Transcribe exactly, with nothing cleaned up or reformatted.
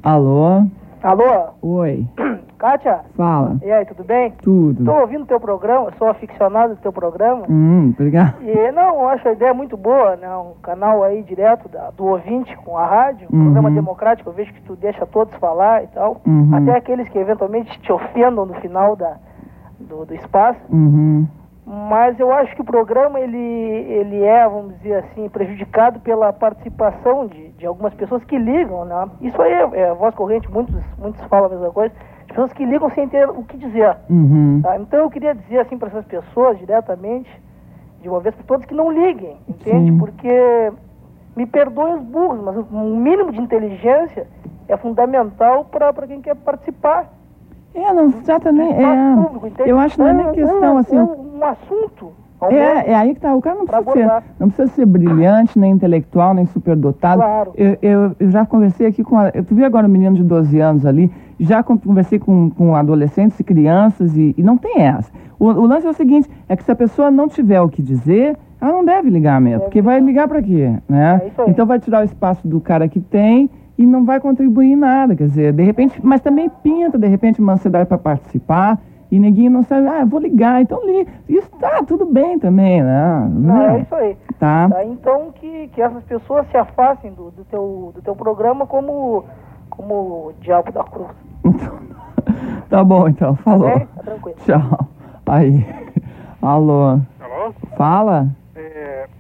Alô? Alô? Oi. Kátia? Fala. E aí, tudo bem? Tudo. Tô ouvindo teu programa, sou aficionado do teu programa. Hum, obrigado. E não, eu acho a ideia muito boa, né? Um canal aí direto da, do ouvinte com a rádio, um Uhum. programa democrático, eu vejo que tu deixa todos falar e tal. Uhum. Até aqueles que eventualmente te ofendam no final da, do, do espaço. Uhum. Mas eu acho que o programa, ele, ele é, vamos dizer assim, prejudicado pela participação de, de algumas pessoas que ligam, né? Isso aí é, é voz corrente, muitos, muitos falam a mesma coisa, de pessoas que ligam sem ter o que dizer. Uhum. Tá? Então eu queria dizer assim para essas pessoas, diretamente, de uma vez por todas, que não liguem, entende? Sim. Porque, me perdoem os burros, mas o mínimo de inteligência é fundamental para quem quer participar. É, não se trata nem... É, Público, entende? eu acho que não é nem Um- questão, um- assim... Um, um assunto. ao menos. É, é aí que tá. O cara não Pra precisa, ser, abordar. não precisa ser brilhante, nem intelectual, nem superdotado. Claro. Eu, eu, eu já conversei aqui com... A, eu vi agora um menino de doze anos ali, já con- conversei com, com adolescentes e crianças e, e não tem essa. O, o lance é o seguinte, é que se a pessoa não tiver o que dizer, ela não deve ligar mesmo, Deve porque vai ligar pra quê, né? É isso aí. Então vai tirar o espaço do cara que tem e não vai contribuir em nada, quer dizer, de repente, mas também pinta, de repente, uma ansiedade para participar, e ninguém não sabe, ah, eu vou ligar, então liga. Isso tá, tudo bem também, né? Não, é isso aí. Tá. Tá, então que, que essas pessoas se afastem do, do, teu, do teu programa como, como o diabo da cruz. Tá bom, então, falou. Tá bem? Tá tranquilo. Tchau. Aí. Alô. Alô? Fala.